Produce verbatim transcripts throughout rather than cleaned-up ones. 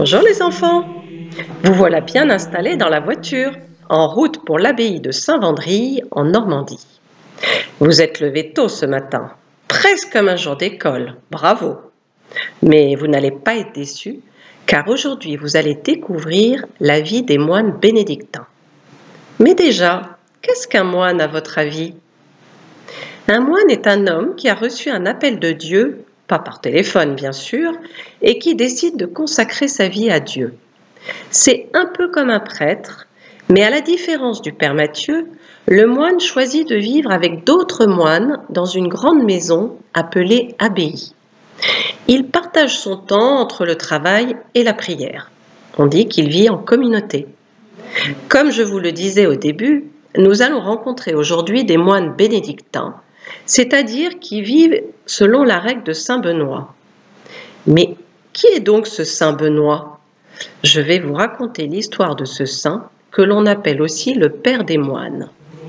Bonjour les enfants, vous voilà bien installés dans la voiture, en route pour l'abbaye de Saint-Wandrille en Normandie. Vous êtes levés tôt ce matin, presque comme un jour d'école, bravo. Mais vous n'allez pas être déçus, car aujourd'hui vous allez découvrir la vie des moines bénédictins. Mais déjà, qu'est-ce qu'un moine à votre avis? Un moine est un homme qui a reçu un appel de Dieu, pas par téléphone bien sûr, et qui décide de consacrer sa vie à Dieu. C'est un peu comme un prêtre, mais à la différence du Père Matthieu, le moine choisit de vivre avec d'autres moines dans une grande maison appelée abbaye. Il partage son temps entre le travail et la prière. On dit qu'il vit en communauté. Comme je vous le disais au début, nous allons rencontrer aujourd'hui des moines bénédictins, c'est-à-dire qui vivent selon la règle de Saint Benoît. Mais qui est donc ce Saint Benoît? Je vais vous raconter l'histoire de ce saint que l'on appelle aussi le Père des moines.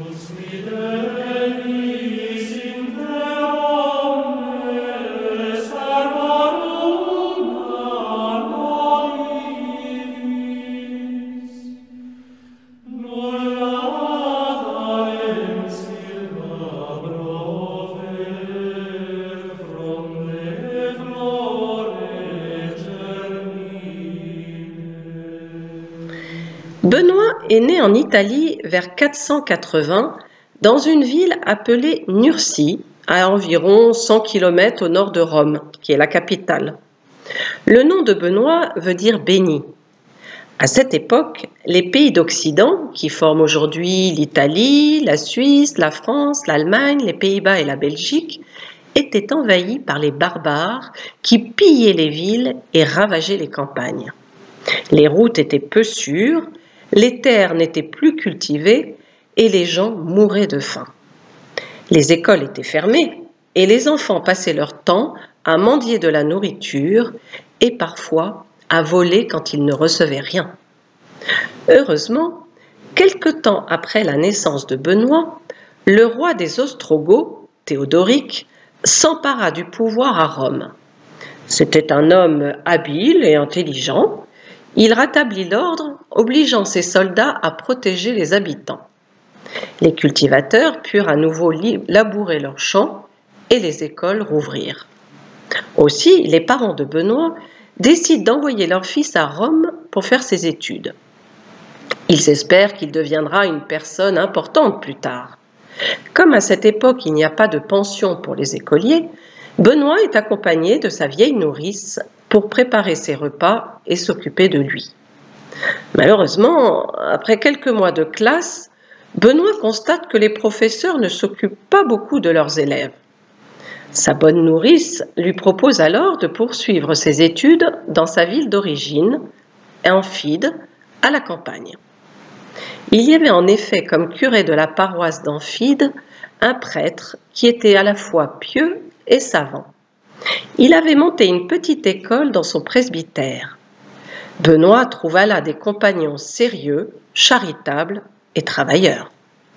Benoît est né en Italie vers quatre cent quatre-vingts dans une ville appelée Nursie, à environ cent kilomètres au nord de Rome, qui est la capitale. Le nom de Benoît veut dire béni. À cette époque, les pays d'Occident, qui forment aujourd'hui l'Italie, la Suisse, la France, l'Allemagne, les Pays-Bas et la Belgique, étaient envahis par les barbares qui pillaient les villes et ravageaient les campagnes. Les routes étaient peu sûres, les terres n'étaient plus cultivées et les gens mouraient de faim. Les écoles étaient fermées et les enfants passaient leur temps à mendier de la nourriture et parfois à voler quand ils ne recevaient rien. Heureusement, quelque temps après la naissance de Benoît, le roi des Ostrogoths, Théodoric, s'empara du pouvoir à Rome. C'était un homme habile et intelligent. Il rétablit l'ordre, obligeant ses soldats à protéger les habitants. Les cultivateurs purent à nouveau labourer leurs champs et les écoles rouvrirent. Aussi, les parents de Benoît décident d'envoyer leur fils à Rome pour faire ses études. Ils espèrent qu'il deviendra une personne importante plus tard. Comme à cette époque il n'y a pas de pension pour les écoliers, Benoît est accompagné de sa vieille nourrice pour préparer ses repas et s'occuper de lui. Malheureusement, après quelques mois de classe, Benoît constate que les professeurs ne s'occupent pas beaucoup de leurs élèves. Sa bonne nourrice lui propose alors de poursuivre ses études dans sa ville d'origine, Amphide, à la campagne. Il y avait en effet comme curé de la paroisse d'Amphide un prêtre qui était à la fois pieux et savant. Il avait monté une petite école dans son presbytère. Benoît trouva là des compagnons sérieux, charitables et travailleurs.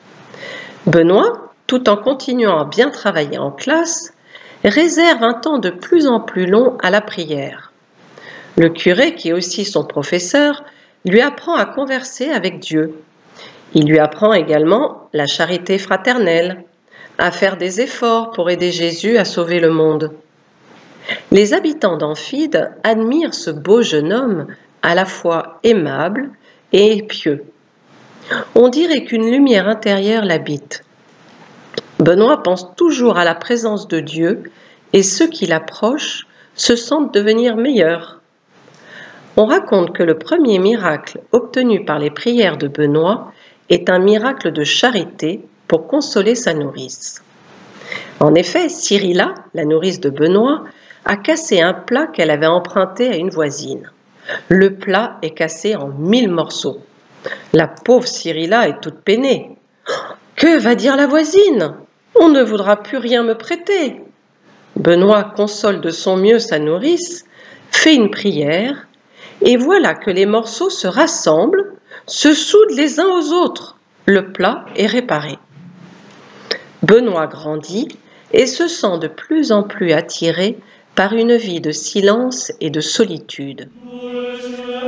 Benoît, tout en continuant à bien travailler en classe, réserve un temps de plus en plus long à la prière. Le curé, qui est aussi son professeur, lui apprend à converser avec Dieu. Il lui apprend également la charité fraternelle, à faire des efforts pour aider Jésus à sauver le monde. Les habitants d'Amphide admirent ce beau jeune homme à la fois aimable et pieux. On dirait qu'une lumière intérieure l'habite. Benoît pense toujours à la présence de Dieu et ceux qui l'approchent se sentent devenir meilleurs. On raconte que le premier miracle obtenu par les prières de Benoît est un miracle de charité pour consoler sa nourrice. En effet, Cyrilla, la nourrice de Benoît, a cassé un plat qu'elle avait emprunté à une voisine. Le plat est cassé en mille morceaux. La pauvre Cyrilla est toute peinée. « Que va dire la voisine? On ne voudra plus rien me prêter. » Benoît console de son mieux sa nourrice, fait une prière, et voilà que les morceaux se rassemblent, se soudent les uns aux autres. Le plat est réparé. Benoît grandit et se sent de plus en plus attiré par une vie de silence et de solitude.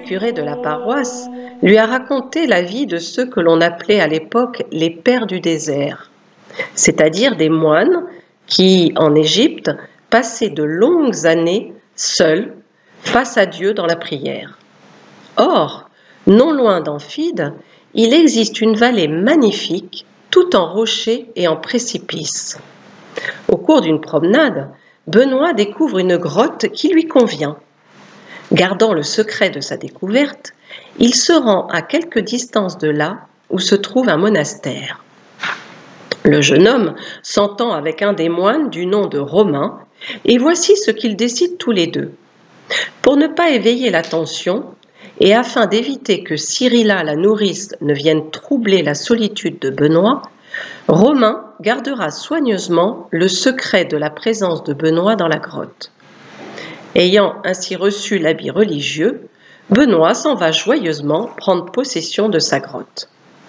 curé de la paroisse lui a raconté la vie de ceux que l'on appelait à l'époque les pères du désert, c'est-à-dire des moines qui, en Égypte, passaient de longues années seuls face à Dieu dans la prière. Or, non loin d'Amphide, il existe une vallée magnifique, tout en rochers et en précipices. Au cours d'une promenade, Benoît découvre une grotte qui lui convient. Gardant le secret de sa découverte, il se rend à quelque distance de là où se trouve un monastère. Le jeune homme s'entend avec un des moines du nom de Romain, et voici ce qu'ils décident tous les deux. Pour ne pas éveiller l'attention, et afin d'éviter que Cyrilla la nourrice ne vienne troubler la solitude de Benoît, Romain gardera soigneusement le secret de la présence de Benoît dans la grotte. Ayant ainsi reçu l'habit religieux, Benoît s'en va joyeusement prendre possession de sa grotte.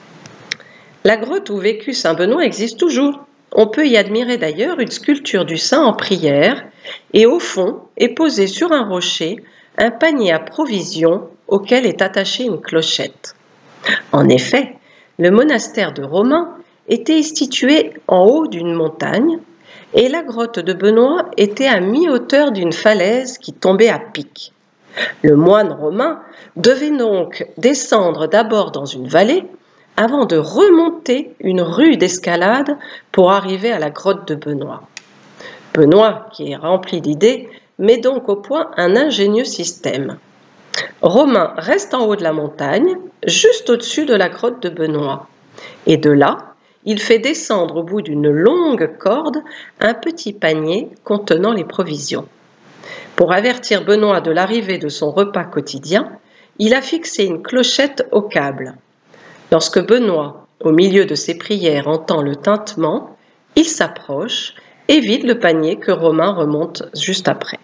La grotte où vécut saint Benoît existe toujours. On peut y admirer d'ailleurs une sculpture du saint en prière, et au fond est posé sur un rocher un panier à provisions auquel est attachée une clochette. En effet, le monastère de Romain était situé en haut d'une montagne, et la grotte de Benoît était à mi-hauteur d'une falaise qui tombait à pic. Le moine romain devait donc descendre d'abord dans une vallée avant de remonter une rue d'escalade pour arriver à la grotte de Benoît. Benoît, qui est rempli d'idées, met donc au point un ingénieux système. Romain reste en haut de la montagne, juste au-dessus de la grotte de Benoît, et de là, il fait descendre au bout d'une longue corde un petit panier contenant les provisions. Pour avertir Benoît de l'arrivée de son repas quotidien, il a fixé une clochette au câble. Lorsque Benoît, au milieu de ses prières, entend le tintement, il s'approche et vide le panier que Romain remonte juste après.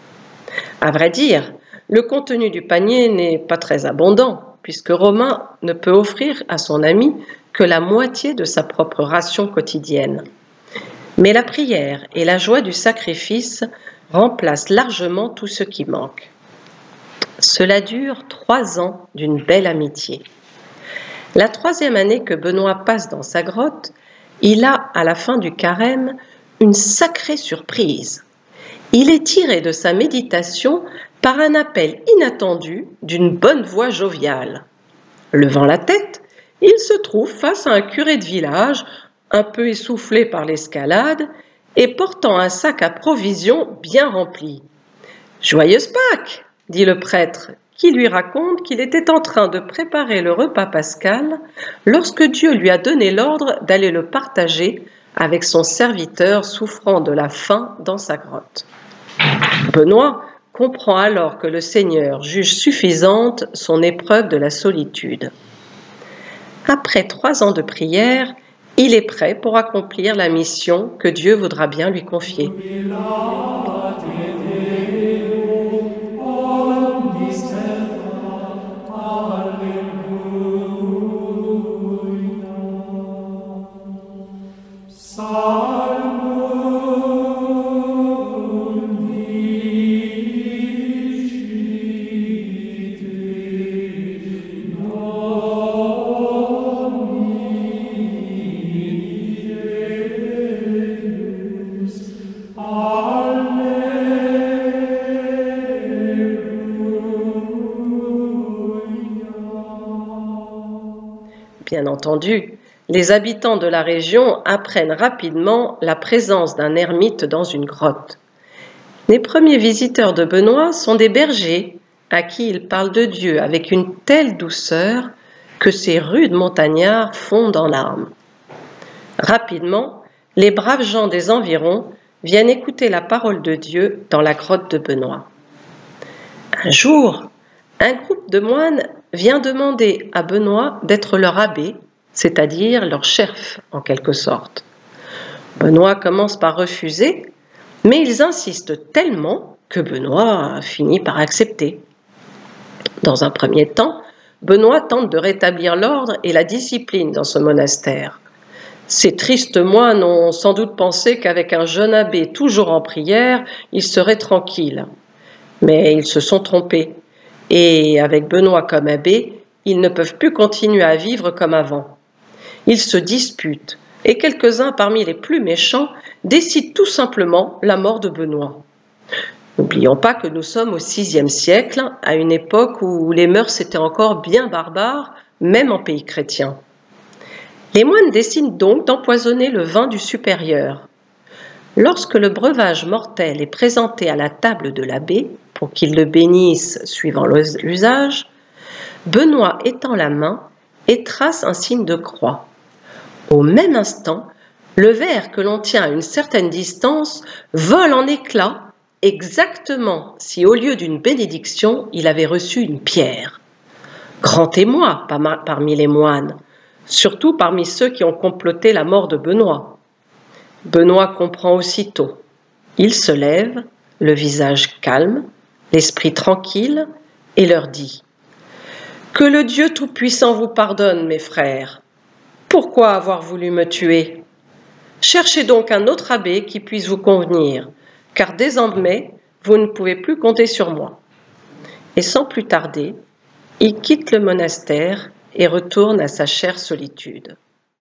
À vrai dire, le contenu du panier n'est pas très abondant, puisque Romain ne peut offrir à son ami que la moitié de sa propre ration quotidienne. Mais la prière et la joie du sacrifice remplacent largement tout ce qui manque. Cela dure trois ans d'une belle amitié. La troisième année que Benoît passe dans sa grotte, il a, à la fin du carême, une sacrée surprise. Il est tiré de sa méditation par un appel inattendu d'une bonne voix joviale. Levant la tête, il se trouve face à un curé de village, un peu essoufflé par l'escalade, et portant un sac à provisions bien rempli. « Joyeuse Pâques !» dit le prêtre, qui lui raconte qu'il était en train de préparer le repas pascal lorsque Dieu lui a donné l'ordre d'aller le partager avec son serviteur souffrant de la faim dans sa grotte. Benoît comprend alors que le Seigneur juge suffisante son épreuve de la solitude. Après trois ans de prière, il est prêt pour accomplir la mission que Dieu voudra bien lui confier. Bien entendu, les habitants de la région apprennent rapidement la présence d'un ermite dans une grotte. Les premiers visiteurs de Benoît sont des bergers à qui il parle de Dieu avec une telle douceur que ces rudes montagnards fondent en larmes. Rapidement, les braves gens des environs viennent écouter la parole de Dieu dans la grotte de Benoît. Un jour, un groupe de moines vient demander à Benoît d'être leur abbé, c'est-à-dire leur chef en quelque sorte. Benoît commence par refuser, mais ils insistent tellement que Benoît finit par accepter. Dans un premier temps, Benoît tente de rétablir l'ordre et la discipline dans ce monastère. Ces tristes moines ont sans doute pensé qu'avec un jeune abbé toujours en prière, ils seraient tranquilles. Mais ils se sont trompés. Et avec Benoît comme abbé, ils ne peuvent plus continuer à vivre comme avant. Ils se disputent, et quelques-uns parmi les plus méchants décident tout simplement la mort de Benoît. N'oublions pas que nous sommes au sixième siècle, à une époque où les mœurs étaient encore bien barbares, même en pays chrétien. Les moines décident donc d'empoisonner le vin du supérieur. Lorsque le breuvage mortel est présenté à la table de l'abbé, pour qu'il le bénisse suivant l'usage, Benoît étend la main et trace un signe de croix. Au même instant, le verre que l'on tient à une certaine distance vole en éclats, exactement si au lieu d'une bénédiction, il avait reçu une pierre. Grand émoi parmi les moines, surtout parmi ceux qui ont comploté la mort de Benoît. Benoît comprend aussitôt. Il se lève, le visage calme, l'esprit tranquille, et leur dit « Que le Dieu Tout-Puissant vous pardonne, mes frères. Pourquoi avoir voulu me tuer? Cherchez donc un autre abbé qui puisse vous convenir, car désormais, vous ne pouvez plus compter sur moi. » Et sans plus tarder, il quitte le monastère et retourne à sa chère solitude.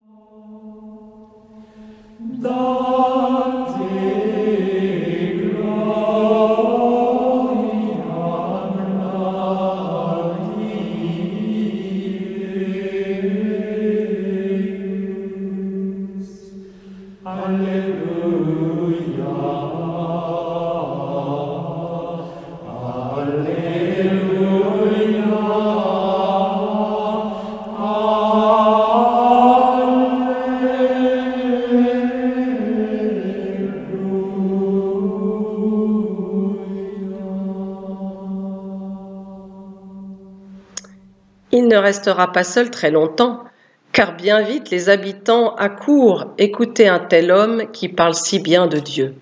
Il ne restera pas seul très longtemps, car bien vite les habitants accourent écouter un tel homme qui parle si bien de Dieu.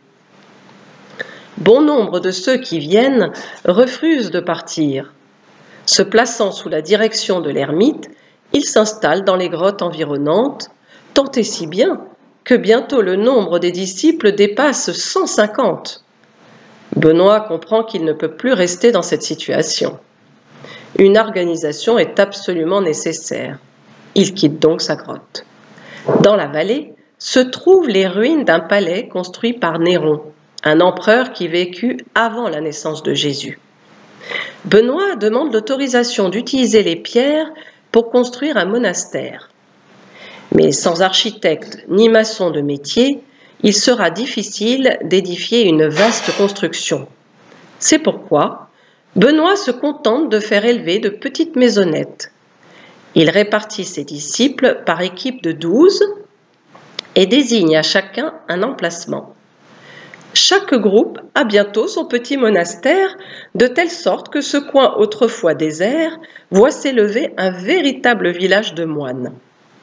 Bon nombre de ceux qui viennent refusent de partir. Se plaçant sous la direction de l'ermite, ils s'installent dans les grottes environnantes, tant et si bien que bientôt le nombre des disciples dépasse cent cinquante. Benoît comprend qu'il ne peut plus rester dans cette situation. Une organisation est absolument nécessaire. Il quitte donc sa grotte. Dans la vallée se trouvent les ruines d'un palais construit par Néron, un empereur qui vécut avant la naissance de Jésus. Benoît demande l'autorisation d'utiliser les pierres pour construire un monastère. Mais sans architecte ni maçon de métier, il sera difficile d'édifier une vaste construction. C'est pourquoi Benoît se contente de faire élever de petites maisonnettes. Il répartit ses disciples par équipe de douze et désigne à chacun un emplacement. Chaque groupe a bientôt son petit monastère, de telle sorte que ce coin autrefois désert voit s'élever un véritable village de moines.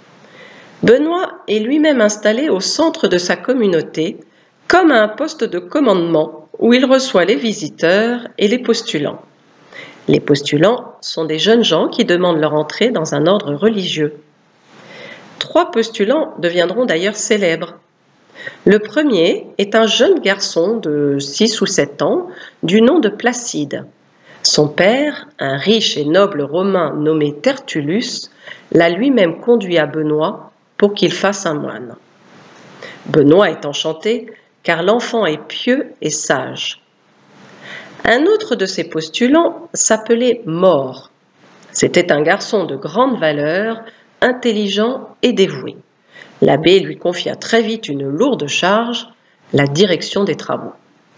Benoît est lui-même installé au centre de sa communauté, comme à un poste de commandement où il reçoit les visiteurs et les postulants. Les postulants sont des jeunes gens qui demandent leur entrée dans un ordre religieux. Trois postulants deviendront d'ailleurs célèbres. Le premier est un jeune garçon de six ou sept ans du nom de Placide. Son père, un riche et noble romain nommé Tertullus, l'a lui-même conduit à Benoît pour qu'il fasse un moine. Benoît est enchanté car l'enfant est pieux et sage. Un autre de ses postulants s'appelait Maure. C'était un garçon de grande valeur, intelligent et dévoué. L'abbé lui confia très vite une lourde charge, la direction des travaux.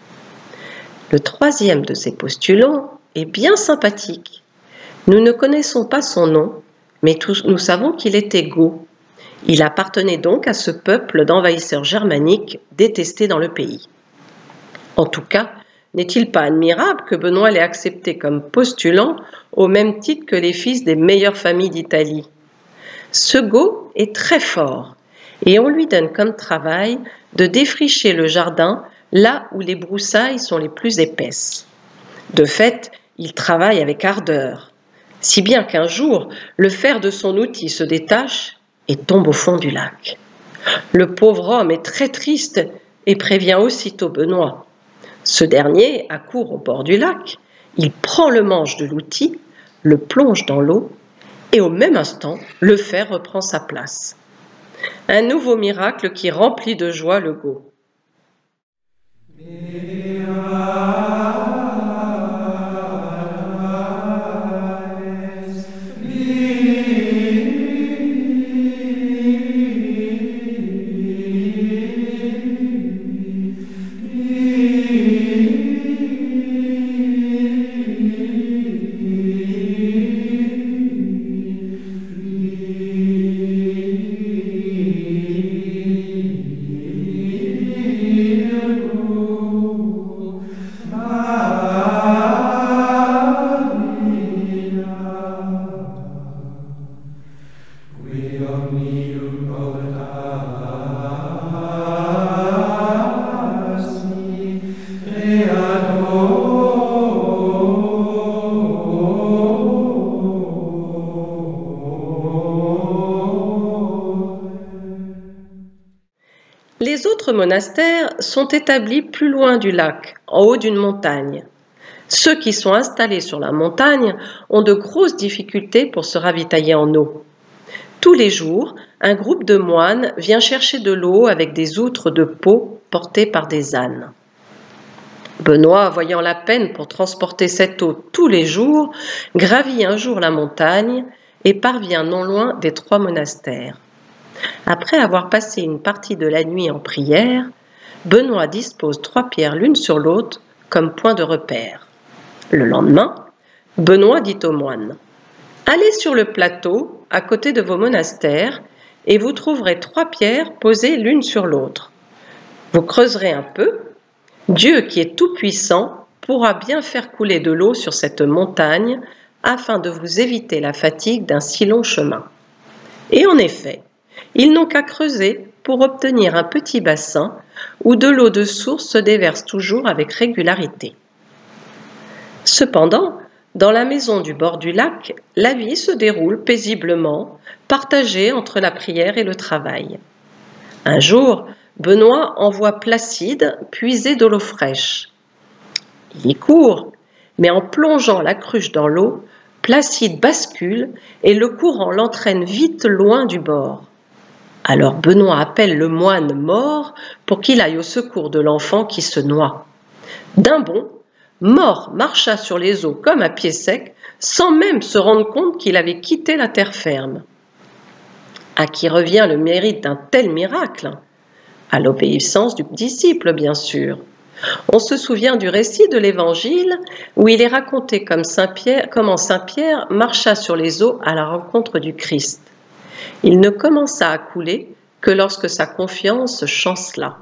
Le troisième de ces postulants est bien sympathique. Nous ne connaissons pas son nom, mais tous, nous savons qu'il était Gaut. Il appartenait donc à ce peuple d'envahisseurs germaniques détestés dans le pays. En tout cas, n'est-il pas admirable que Benoît l'ait accepté comme postulant au même titre que les fils des meilleures familles d'Italie? Ce Gaut est très fort et on lui donne comme travail de défricher le jardin là où les broussailles sont les plus épaisses. De fait, il travaille avec ardeur, si bien qu'un jour, le fer de son outil se détache et tombe au fond du lac. Le pauvre homme est très triste et prévient aussitôt Benoît. Ce dernier accourt au bord du lac Il prend le manche de l'outil, le plonge dans l'eau, et au même instant, le fer reprend sa place. Un nouveau miracle qui remplit de joie le Go. Les autres monastères sont établis plus loin du lac, en haut d'une montagne. Ceux qui sont installés sur la montagne ont de grosses difficultés pour se ravitailler en eau. Tous les jours, un groupe de moines vient chercher de l'eau avec des outres de peau portées par des ânes. Benoît, voyant la peine pour transporter cette eau tous les jours, gravit un jour la montagne et parvient non loin des trois monastères. Après avoir passé une partie de la nuit en prière, Benoît dispose trois pierres l'une sur l'autre comme point de repère. Le lendemain, Benoît dit aux moines : « Allez sur le plateau à côté de vos monastères et vous trouverez trois pierres posées l'une sur l'autre. Vous creuserez un peu. Dieu qui est tout-puissant pourra bien faire couler de l'eau sur cette montagne afin de vous éviter la fatigue d'un si long chemin. » Et en effet, ils n'ont qu'à creuser pour obtenir un petit bassin où de l'eau de source se déverse toujours avec régularité. Cependant, dans la maison du bord du lac, la vie se déroule paisiblement, partagée entre la prière et le travail. Un jour, Benoît envoie Placide puiser de l'eau fraîche. Il y court, mais en plongeant la cruche dans l'eau, Placide bascule et le courant l'entraîne vite loin du bord. Alors Benoît appelle le moine mort pour qu'il aille au secours de l'enfant qui se noie. D'un bond, Mort marcha sur les eaux comme à pied sec, sans même se rendre compte qu'il avait quitté la terre ferme. À qui revient le mérite d'un tel miracle ? À l'obéissance du disciple, bien sûr. On se souvient du récit de l'Évangile où il est raconté comme Saint Pierre, comment Saint Pierre marcha sur les eaux à la rencontre du Christ. Il ne commença à couler que lorsque sa confiance chancela.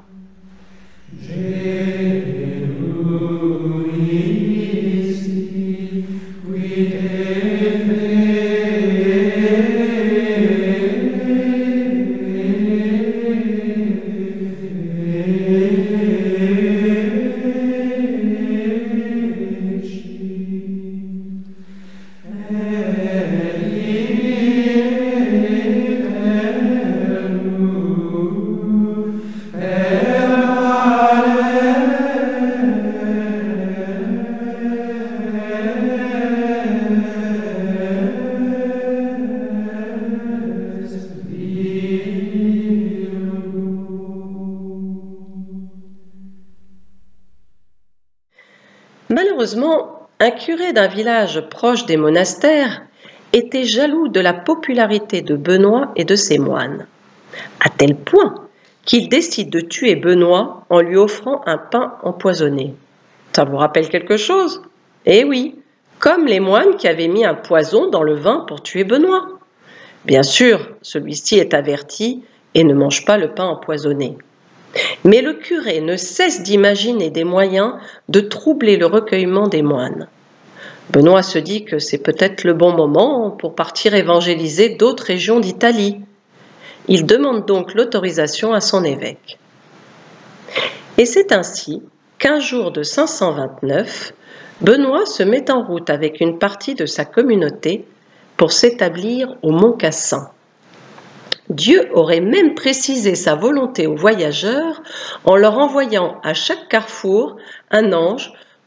Malheureusement, un curé d'un village proche des monastères était jaloux de la popularité de Benoît et de ses moines, à tel point qu'il décide de tuer Benoît en lui offrant un pain empoisonné. Ça vous rappelle quelque chose ? Eh oui, comme les moines qui avaient mis un poison dans le vin pour tuer Benoît. Bien sûr, celui-ci est averti et ne mange pas le pain empoisonné. Mais le curé ne cesse d'imaginer des moyens de troubler le recueillement des moines. Benoît se dit que c'est peut-être le bon moment pour partir évangéliser d'autres régions d'Italie. Il demande donc l'autorisation à son évêque. Et c'est ainsi qu'un jour de cinq cent vingt-neuf, Benoît se met en route avec une partie de sa communauté pour s'établir au Mont Cassin. Dieu aurait même précisé sa volonté aux voyageurs en leur envoyant à chaque carrefour un ange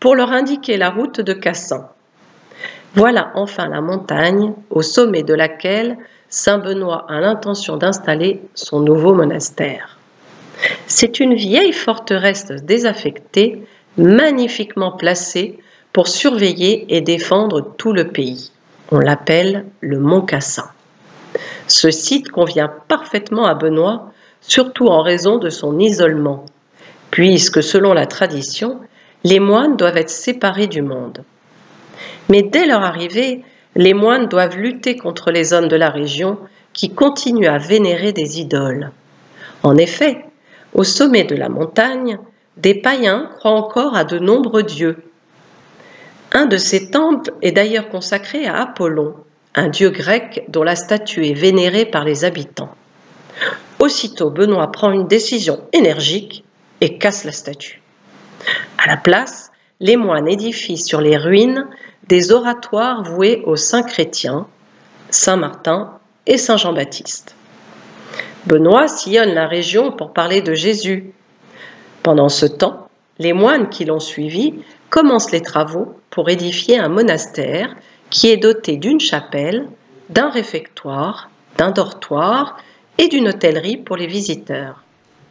pour leur indiquer la route de Cassan. Voilà enfin la montagne au sommet de laquelle saint Benoît a l'intention d'installer son nouveau monastère. C'est une vieille forteresse désaffectée, magnifiquement placée pour surveiller et défendre tout le pays. On l'appelle le Mont Cassan. Ce site convient parfaitement à Benoît, surtout en raison de son isolement, puisque selon la tradition, les moines doivent être séparés du monde. Mais dès leur arrivée, les moines doivent lutter contre les hommes de la région qui continuent à vénérer des idoles. En effet, au sommet de la montagne, des païens croient encore à de nombreux dieux. Un de ces temples est d'ailleurs consacré à Apollon, un dieu grec dont la statue est vénérée par les habitants. Aussitôt, Benoît prend une décision énergique et casse la statue. À la place, les moines édifient sur les ruines des oratoires voués aux saints chrétiens, saint Martin et saint Jean-Baptiste. Benoît sillonne la région pour parler de Jésus. Pendant ce temps, les moines qui l'ont suivi commencent les travaux pour édifier un monastère qui est doté d'une chapelle, d'un réfectoire, d'un dortoir et d'une hôtellerie pour les visiteurs.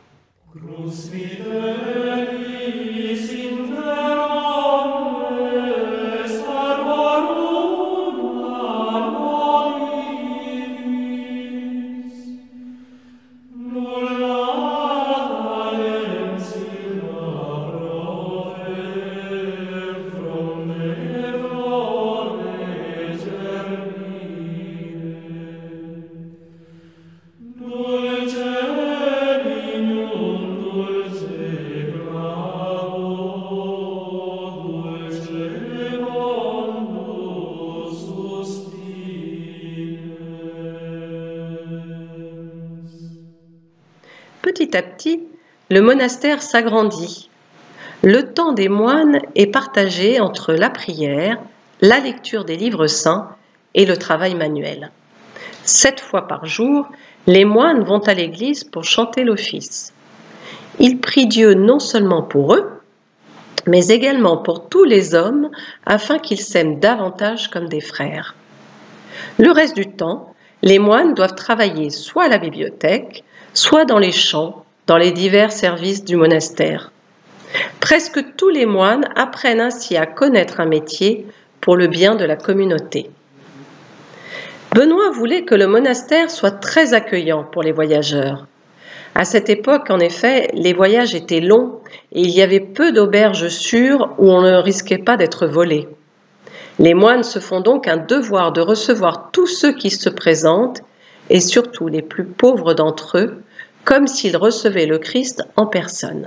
Petit à petit, le monastère s'agrandit. Le temps des moines est partagé entre la prière, la lecture des livres saints et le travail manuel. Sept fois par jour, les moines vont à l'église pour chanter l'office. Ils prient Dieu non seulement pour eux, mais également pour tous les hommes afin qu'ils s'aiment davantage comme des frères. Le reste du temps, les moines doivent travailler soit à la bibliothèque, soit dans les champs, dans les divers services du monastère. Presque tous les moines apprennent ainsi à connaître un métier pour le bien de la communauté. Benoît voulait que le monastère soit très accueillant pour les voyageurs. À cette époque, en effet, les voyages étaient longs et il y avait peu d'auberges sûres où on ne risquait pas d'être volé. Les moines se font donc un devoir de recevoir tous ceux qui se présentent et surtout les plus pauvres d'entre eux, comme s'ils recevaient le Christ en personne.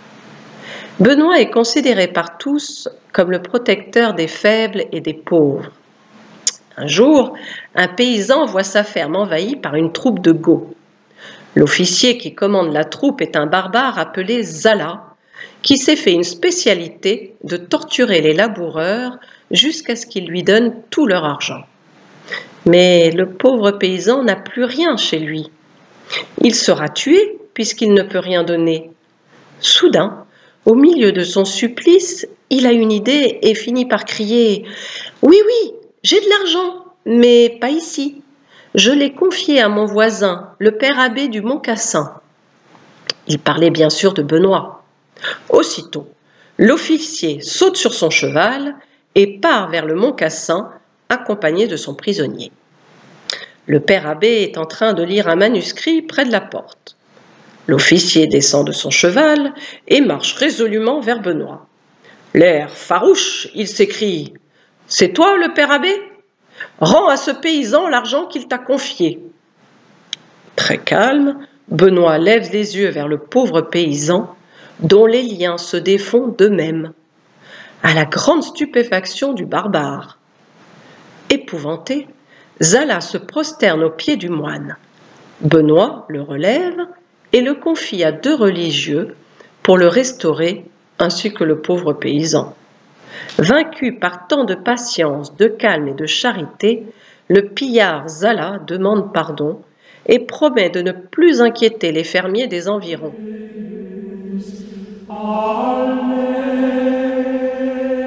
Benoît est considéré par tous comme le protecteur des faibles et des pauvres. Un jour, un paysan voit sa ferme envahie par une troupe de Goths. L'officier qui commande la troupe est un barbare appelé Zala, qui s'est fait une spécialité de torturer les laboureurs jusqu'à ce qu'ils lui donnent tout leur argent. Mais le pauvre paysan n'a plus rien chez lui. Il sera tué puisqu'il ne peut rien donner. Soudain, au milieu de son supplice, il a une idée et finit par crier « Oui, oui, j'ai de l'argent, mais pas ici. Je l'ai confié à mon voisin, le père abbé du Mont Cassan. » Il parlait bien sûr de Benoît. Aussitôt, l'officier saute sur son cheval et part vers le Mont Cassan, accompagné de son prisonnier. Le père abbé est en train de lire un manuscrit près de la porte. L'officier descend de son cheval et marche résolument vers Benoît. L'air farouche, il s'écrie « C'est toi le père abbé ? Rends à ce paysan l'argent qu'il t'a confié. » Très calme, Benoît lève les yeux vers le pauvre paysan, dont les liens se défont d'eux-mêmes, à la grande stupéfaction du barbare. Épouvanté, Zala se prosterne aux pieds du moine. Benoît le relève et le confie à deux religieux pour le restaurer, ainsi que le pauvre paysan. Vaincu par tant de patience, de calme et de charité, le pillard Zala demande pardon et promet de ne plus inquiéter les fermiers des environs. Alleluia.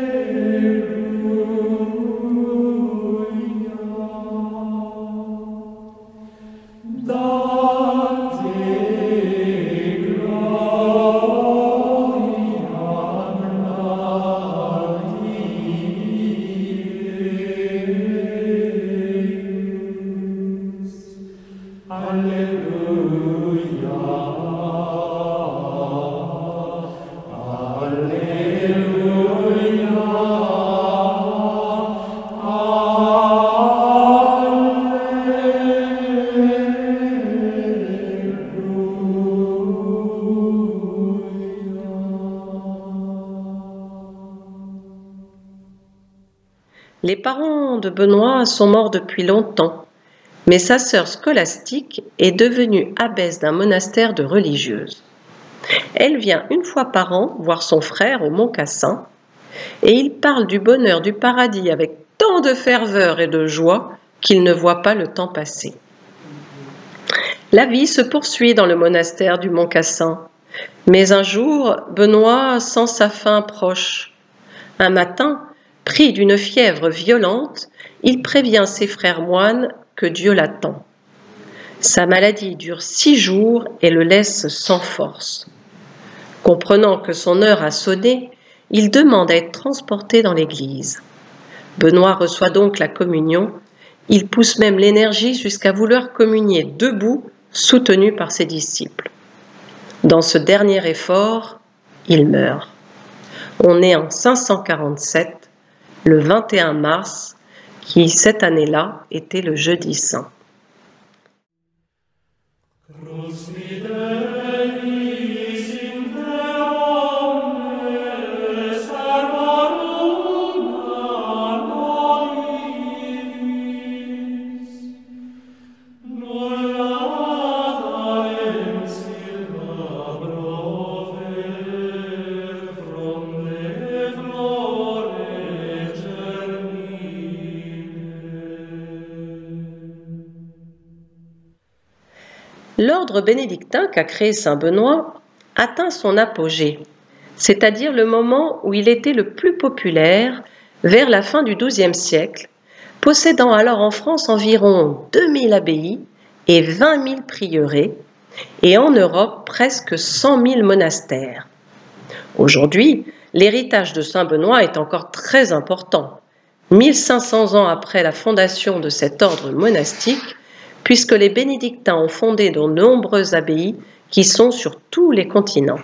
Les parents de Benoît sont morts depuis longtemps, mais sa sœur scolastique est devenue abbesse d'un monastère de religieuses. Elle vient une fois par an voir son frère au Mont Cassin, et il parle du bonheur du paradis avec tant de ferveur et de joie qu'il ne voit pas le temps passer. La vie se poursuit dans le monastère du Mont Cassin, mais un jour, Benoît sent sa fin proche. Un matin, pris d'une fièvre violente, il prévient ses frères moines que Dieu l'attend. Sa maladie dure six jours et le laisse sans force. Comprenant que son heure a sonné, il demande à être transporté dans l'église. Benoît reçoit donc la communion. Il pousse même l'énergie jusqu'à vouloir communier debout, soutenu par ses disciples. Dans ce dernier effort, il meurt. On est en cinq cent quarante-sept, le vingt et un mars, qui cette année-là était le jeudi saint. L'ordre bénédictin qu'a créé saint Benoît atteint son apogée, c'est-à-dire le moment où il était le plus populaire, vers la fin du douzième siècle, possédant alors en France environ deux mille abbayes et vingt mille prieurés, et en Europe presque cent mille monastères. Aujourd'hui, l'héritage de saint Benoît est encore très important, mille cinq cents ans après la fondation de cet ordre monastique, puisque les bénédictins ont fondé de nombreuses abbayes qui sont sur tous les continents.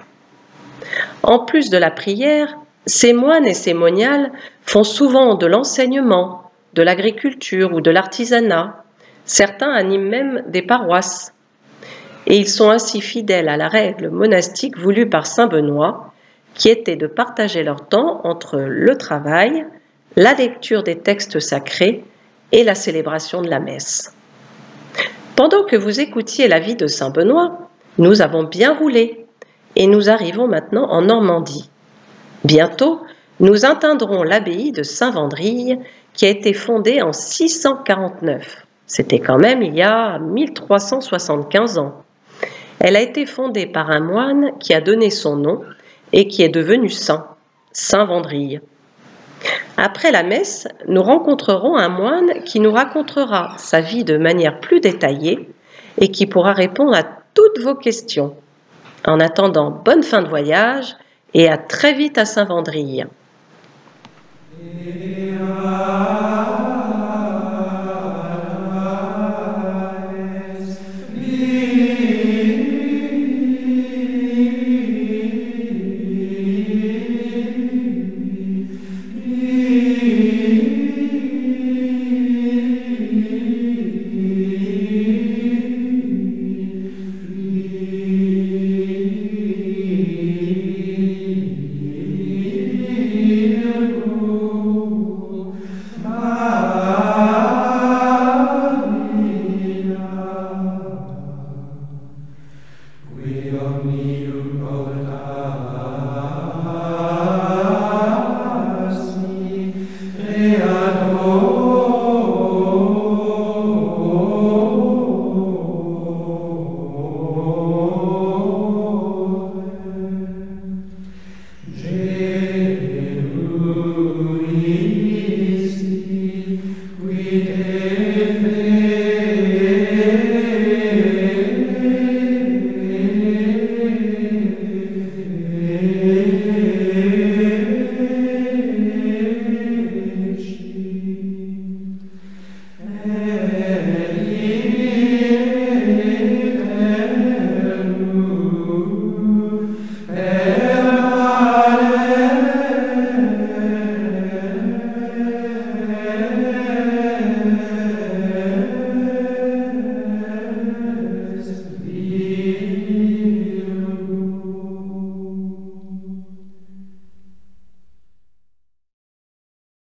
En plus de la prière, ces moines et ces moniales font souvent de l'enseignement, de l'agriculture ou de l'artisanat. Certains animent même des paroisses. Et ils sont ainsi fidèles à la règle monastique voulue par saint Benoît, qui était de partager leur temps entre le travail, la lecture des textes sacrés et la célébration de la messe. Pendant que vous écoutiez la vie de saint Benoît, nous avons bien roulé et nous arrivons maintenant en Normandie. Bientôt, nous atteindrons l'abbaye de Saint-Wandrille qui a été fondée en six cent quarante-neuf. C'était quand même il y a mille trois cent soixante-quinze ans. Elle a été fondée par un moine qui a donné son nom et qui est devenu saint, saint Wandrille. Après la messe, nous rencontrerons un moine qui nous racontera sa vie de manière plus détaillée et qui pourra répondre à toutes vos questions. En attendant, bonne fin de voyage et à très vite à Saint-Wandrille.